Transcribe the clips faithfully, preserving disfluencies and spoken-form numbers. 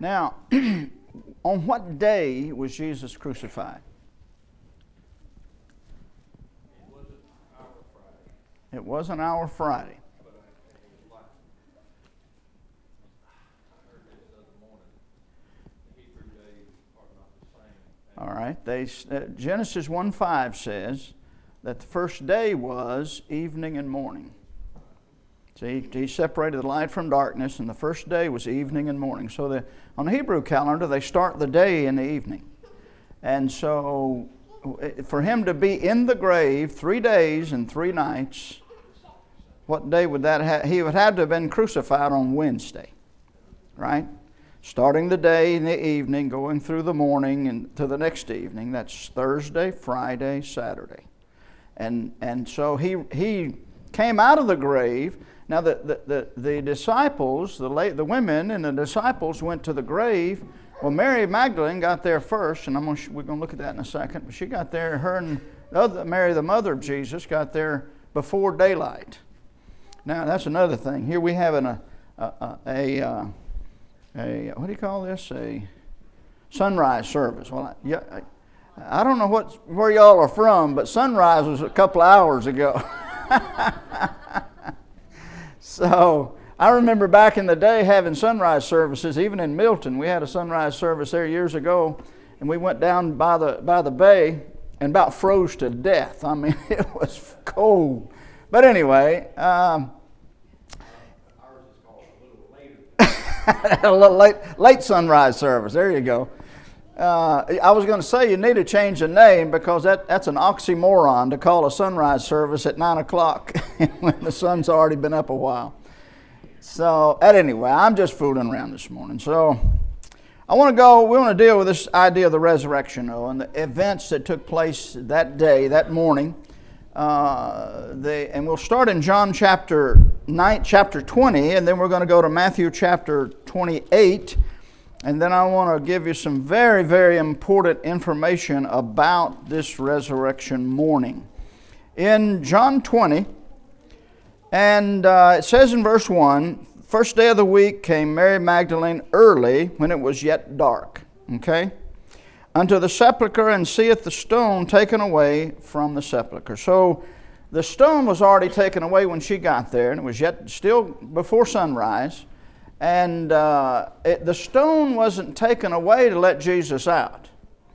Now, on what day was Jesus crucified? It wasn't our Friday. All right. They, uh, Genesis one five says that the first day was evening and morning. See, he separated the light from darkness, and the first day was evening and morning. So the, on the Hebrew calendar, they start the day in the evening. And so for him to be in the grave three days and three nights, what day would that have? He would have to have been crucified on Wednesday, right? Starting the day in the evening, going through the morning and to the next evening. That's Thursday, Friday, Saturday. And and so he he came out of the grave. Now the the, the, the disciples, the late, the women and the disciples went to the grave. Well, Mary Magdalene got there first, and I'm gonna, we're going to look at that in a second. But she got there, her and the other, Mary, the mother of Jesus, got there before daylight. Now that's another thing. Here we have an, a a, a, a uh, A, what do you call this? A sunrise service. Well, I, yeah, I, I don't know what where y'all are from, but sunrise was a couple of hours ago. So I remember back in the day having sunrise services. Even in Milton, we had a sunrise service there years ago, and we went down by the by the bay and about froze to death. I mean, it was cold. But anyway. Um, a little late, late sunrise service. There you go. Uh, I was going to say you need to change the name because that, that's an oxymoron to call a sunrise service at nine o'clock when the sun's already been up a while. So, at anyway, I'm just fooling around this morning. So, I want to go, we want to deal with this idea of the resurrection, though, and the events that took place that day, that morning. Uh, they, and we'll start in John chapter nine, chapter twenty, and then we're going to go to Matthew chapter twenty-eight, and then I want to give you some very, very important information about this resurrection morning. In John twenty, and uh, it says in verse one, first day of the week came Mary Magdalene early when it was yet dark. Okay? Unto the sepulchre, and seeth the stone taken away from the sepulchre. So the stone was already taken away when she got there, and it was yet still before sunrise. And uh, it, the stone wasn't taken away to let Jesus out.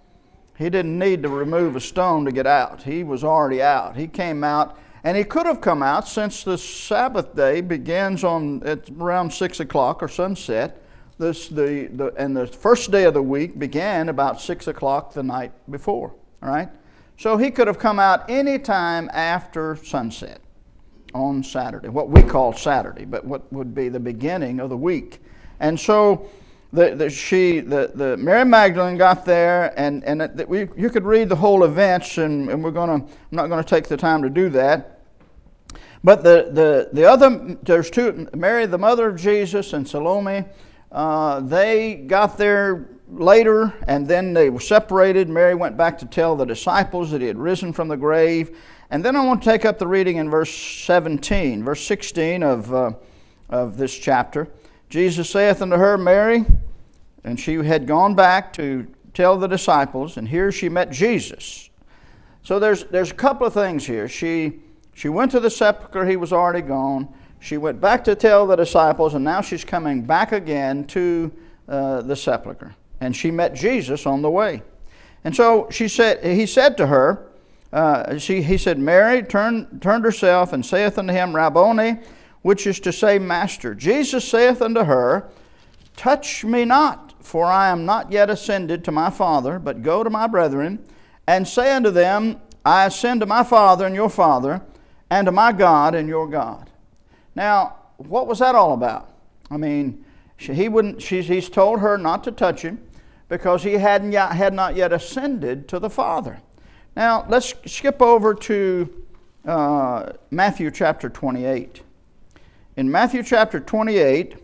He didn't need to remove a stone to get out. He was already out. He came out, and he could have come out since the Sabbath day begins on at around six o'clock or sunset. This, the, the, and the first day of the week began about six o'clock the night before. All right? So he could have come out any time after sunset on Saturday, what we call Saturday, but what would be the beginning of the week. And so the, the, she, the, the Mary Magdalene got there, and, and it, we, you could read the whole events, and, and we're gonna, I'm not going to take the time to do that. But the, the, the other, there's two, Mary, the mother of Jesus, and Salome. Uh, they got there later, and then they were separated. Mary went back to tell the disciples that he had risen from the grave. And then I want to take up the reading in verse seventeen, verse sixteen of, uh, of this chapter. Jesus saith unto her, Mary, and she had gone back to tell the disciples, and here she met Jesus. So there's there's a couple of things here. She she went to the sepulchre, he was already gone. She went back to tell the disciples, and now she's coming back again to uh, the sepulchre. And she met Jesus on the way. And so she said, he said to her, uh, she, he said, Mary turned, turned herself and saith unto him, Rabboni, which is to say, Master. Jesus saith unto her, Touch me not, for I am not yet ascended to my Father, but go to my brethren, and say unto them, I ascend to my Father and your Father, and to my God and your God. Now, what was that all about? I mean, she, he wouldn't. She's, he's told her not to touch him because he hadn't yet, had not yet ascended to the Father. Now, let's skip over to uh, Matthew chapter twenty-eight. In Matthew chapter twenty-eight,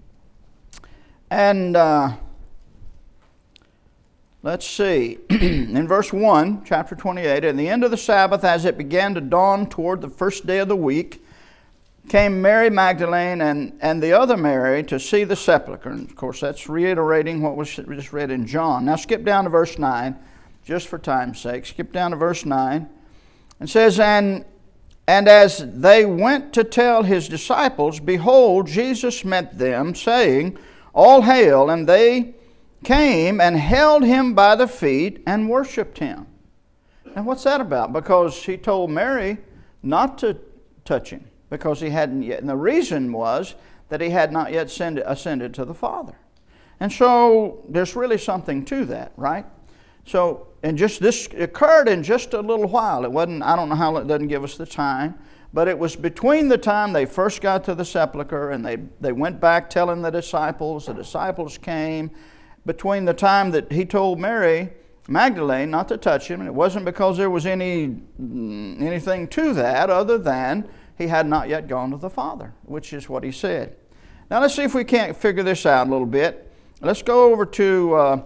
and uh, let's see, in verse one, chapter twenty-eight, at the end of the Sabbath, as it began to dawn toward the first day of the week, came Mary Magdalene and, and the other Mary to see the sepulchre. And of course, that's reiterating what was just read in John. Now skip down to verse nine, just for time's sake. Skip down to verse nine. It says, and, and as they went to tell his disciples, behold, Jesus met them, saying, all hail. And they came and held him by the feet and worshipped him. Now what's that about? Because he told Mary not to touch him, because he hadn't yet. And the reason was that he had not yet ascended, ascended to the Father. And so there's really something to that, right? So, and just this occurred in just a little while. It wasn't, I don't know how, it doesn't give us the time, but it was between the time they first got to the sepulchre and they, they went back telling the disciples, the disciples came, between the time that he told Mary Magdalene not to touch him, and it wasn't because there was any anything to that other than he had not yet gone to the Father, which is what he said. Now let's see if we can't figure this out a little bit. Let's go over to, uh,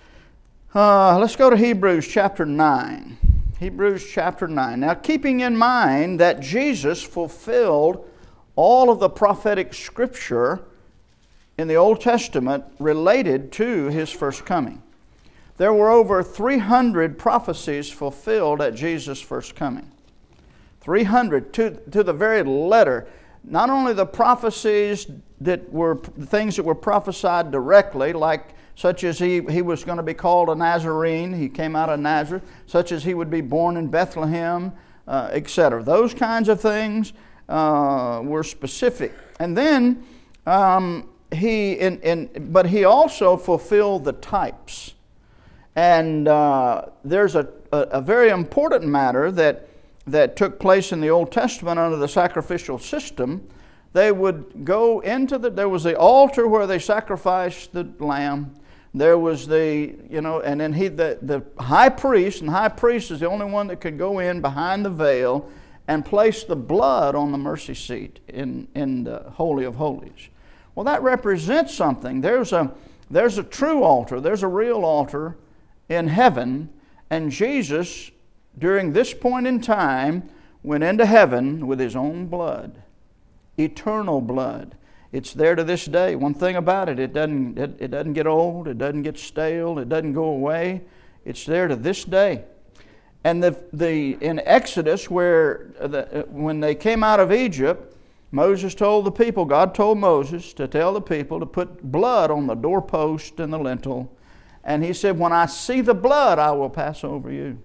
uh, let's go to Hebrews chapter nine. Hebrews chapter nine. Now keeping in mind that Jesus fulfilled all of the prophetic scripture in the Old Testament related to his first coming. There were over three hundred prophecies fulfilled at Jesus' first coming. three hundred to, to the very letter. Not only the prophecies that were things that were prophesied directly, like such as he, he was going to be called a Nazarene, he came out of Nazareth, such as he would be born in Bethlehem, uh, et cetera. Those kinds of things uh, were specific. And then um, he, in, in, but he also fulfilled the types. And uh, there's a, a, a very important matter that, that took place in the Old Testament under the sacrificial system. They would go into the, there was the altar where they sacrificed the lamb. There was the, you know, and then he, the, the high priest, and the high priest is the only one that could go in behind the veil and place the blood on the mercy seat in, in the Holy of Holies. Well, that represents something. There's a, there's a true altar. There's a real altar in heaven, and Jesus, during this point in time, went into heaven with his own blood, eternal blood. It's there to this day. One thing about it, it doesn't, it, it doesn't get old, it doesn't get stale, it doesn't go away. It's there to this day. And the, the, in Exodus, where the, when they came out of Egypt, Moses told the people, God told Moses to tell the people to put blood on the doorpost and the lintel. And he said, when I see the blood, I will pass over you.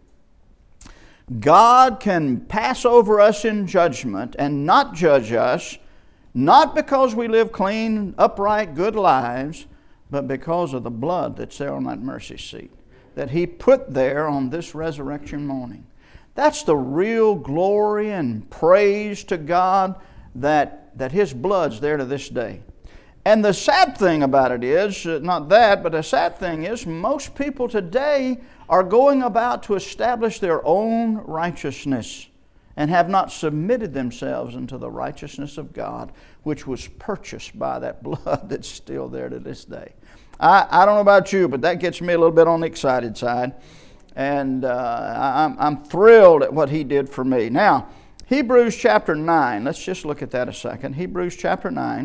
God can pass over us in judgment and not judge us, not because we live clean, upright, good lives, but because of the blood that's there on that mercy seat that he put there on this resurrection morning. That's the real glory and praise to God that, that his blood's there to this day. And the sad thing about it is, not that, but the sad thing is most people today are going about to establish their own righteousness and have not submitted themselves unto the righteousness of God, which was purchased by that blood that's still there to this day. I, I don't know about you, but that gets me a little bit on the excited side. And uh, I'm, I'm thrilled at what he did for me. Now, Hebrews chapter nine, let's just look at that a second. Hebrews chapter nine.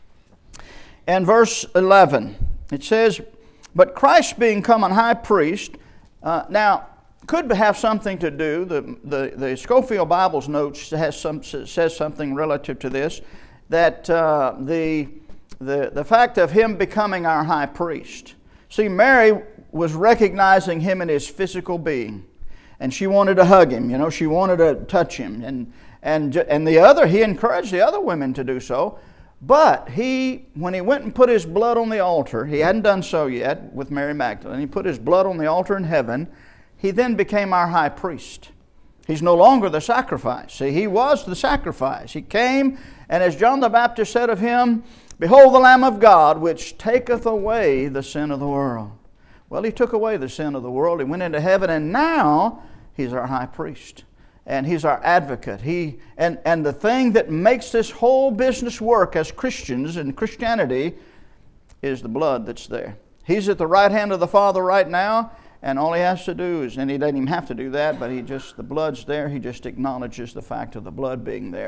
And verse eleven, it says, but Christ being come an high priest, uh, now, could have something to do, the, the, the Scofield Bible's notes has some, says something relative to this, that uh, the, the, the fact of him becoming our high priest. See, Mary was recognizing him in his physical being, and she wanted to hug him, you know, she wanted to touch him, and, and, and the other, he encouraged the other women to do so. But he, when he went and put his blood on the altar, he hadn't done so yet with Mary Magdalene, he put his blood on the altar in heaven, he then became our high priest. He's no longer the sacrifice. See, he was the sacrifice. He came, and as John the Baptist said of him, behold the Lamb of God, which taketh away the sin of the world. Well, he took away the sin of the world, he went into heaven, and now he's our high priest. And he's our advocate. He and, and the thing that makes this whole business work as Christians and Christianity is the blood that's there. He's at the right hand of the Father right now, and all he has to do is, and he doesn't even have to do that, but he just, the blood's there, he just acknowledges the fact of the blood being there.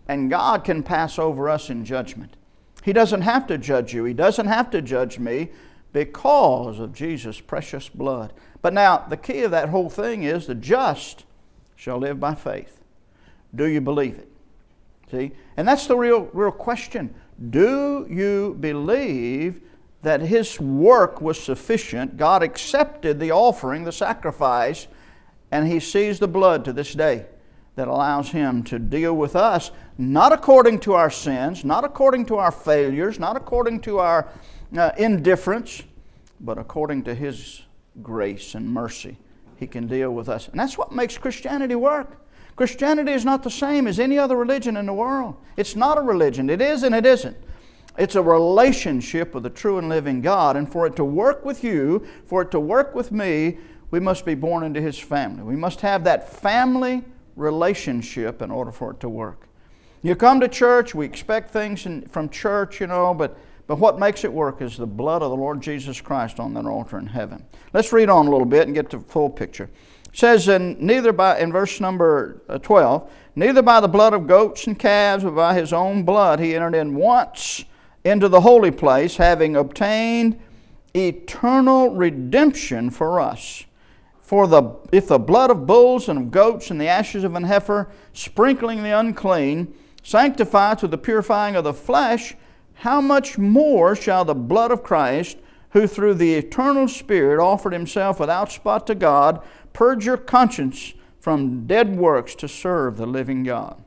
and God can pass over us in judgment. He doesn't have to judge you. He doesn't have to judge me because of Jesus' precious blood. But now, the key of that whole thing is the just shall live by faith. Do you believe it? See? And that's the real, real question. Do you believe that His work was sufficient? God accepted the offering, the sacrifice, and He sees the blood to this day that allows Him to deal with us, not according to our sins, not according to our failures, not according to our uh, indifference, but according to His grace and mercy. He can deal with us. And that's what makes Christianity work. Christianity is not the same as any other religion in the world. It's not a religion. It is and it isn't. It's a relationship with the true and living God. And for it to work with you, for it to work with me, we must be born into His family. We must have that family relationship in order for it to work. You come to church, we expect things in, from church, you know, but, but what makes it work is the blood of the Lord Jesus Christ on that altar in heaven. Let's read on a little bit and get the full picture. It says in neither by in verse number twelve, neither by the blood of goats and calves, but by His own blood He entered in once into the holy place, having obtained eternal redemption for us. For the if the blood of bulls and of goats and the ashes of an heifer, sprinkling the unclean, sanctifies with the purifying of the flesh, how much more shall the blood of Christ, who through the eternal Spirit offered Himself without spot to God, purge your conscience from dead works to serve the living God.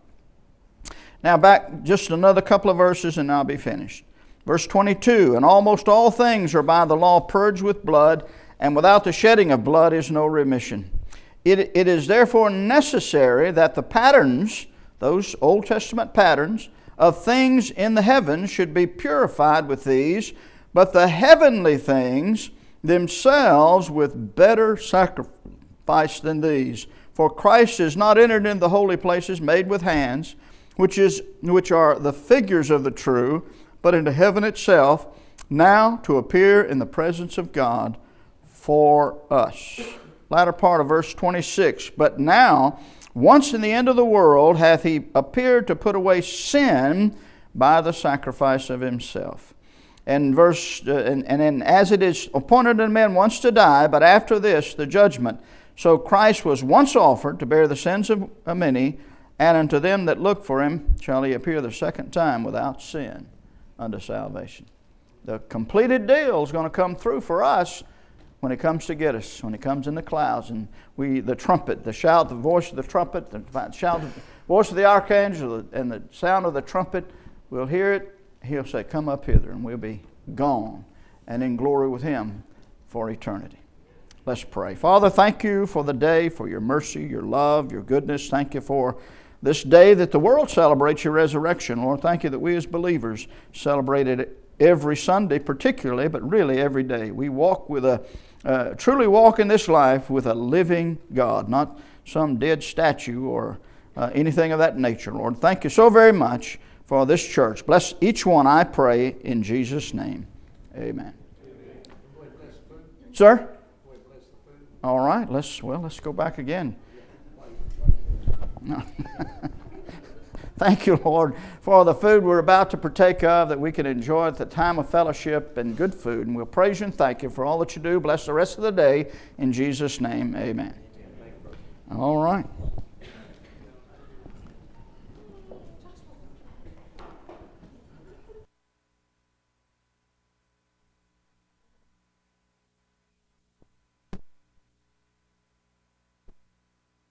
Now back just another couple of verses and I'll be finished. Verse twenty-two, and almost all things are by the law purged with blood, and without the shedding of blood is no remission. It, it is therefore necessary that the patterns, those Old Testament patterns, of things in the heavens should be purified with these, but the heavenly things themselves with better sacrifice than these. For Christ is not entered into the holy places made with hands, which is which are the figures of the true, but into heaven itself, now to appear in the presence of God for us. Latter part of verse twenty-six. But now, once in the end of the world, hath He appeared to put away sin by the sacrifice of Himself. And verse uh, and, and then, as it is appointed unto men once to die, but after this the judgment. So Christ was once offered to bear the sins of many, and unto them that look for Him shall He appear the second time without sin unto salvation. The completed deal is going to come through for us when He comes to get us, when He comes in the clouds, and we the trumpet, the shout, the voice of the trumpet, the shout, the voice of the archangel, and the sound of the trumpet, we'll hear it. He'll say, "Come up hither," and we'll be gone and in glory with Him for eternity. Let's pray. Father, thank You for the day, for Your mercy, Your love, Your goodness. Thank You for this day that the world celebrates Your resurrection. Lord, thank You that we as believers celebrate it every Sunday particularly, but really every day. We walk with a, uh, truly walk in this life with a living God, not some dead statue or uh, anything of that nature. Lord, thank You so very much for this church. Bless each one, I pray, in Jesus' name. Amen. Amen. Sir? All right, let's well, let's go back again. Thank You, Lord, for the food we're about to partake of that we can enjoy at the time of fellowship and good food. And we'll praise You and thank You for all that You do. Bless the rest of the day. In Jesus' name, amen. All right.